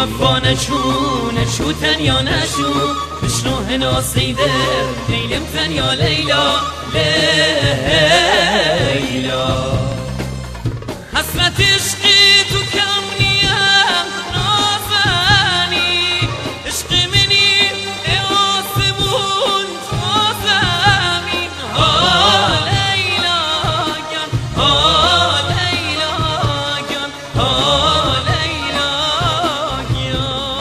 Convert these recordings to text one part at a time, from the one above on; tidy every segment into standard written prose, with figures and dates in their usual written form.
وفا نشو تنیا نشو بشنو هنا سيدر ليلم تنیا ليلى ليلى حسرت عشقی تو کم نیم نازنی عشق منی ای آسمون تا زمین ها لیلا گن ها لیلا گن ها لیلا گن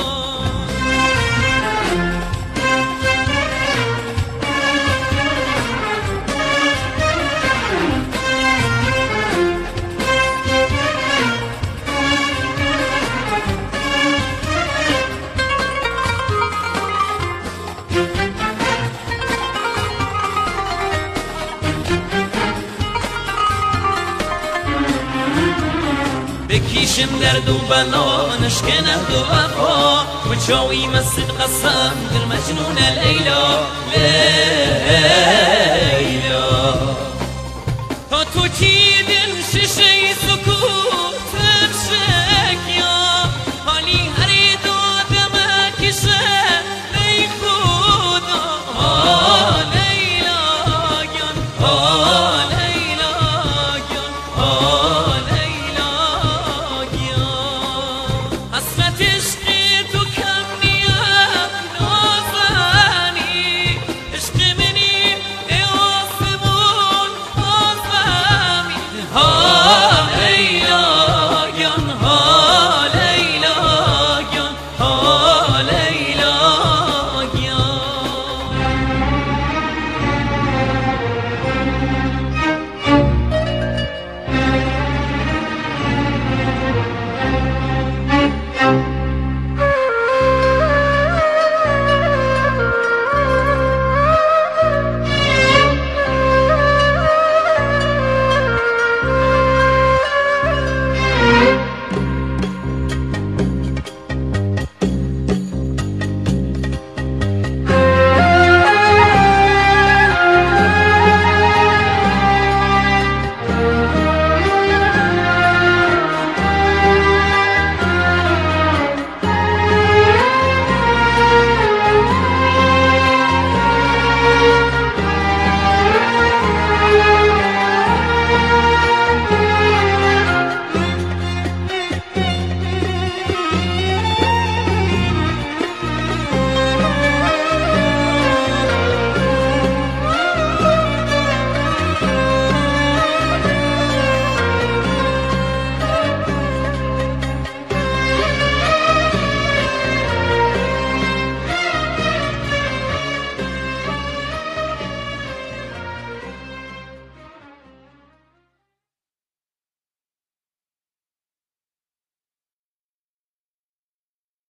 بکیشم درد و بلا نشکنم دو وفا و چاوی مسجد قسم در مجنون لیلا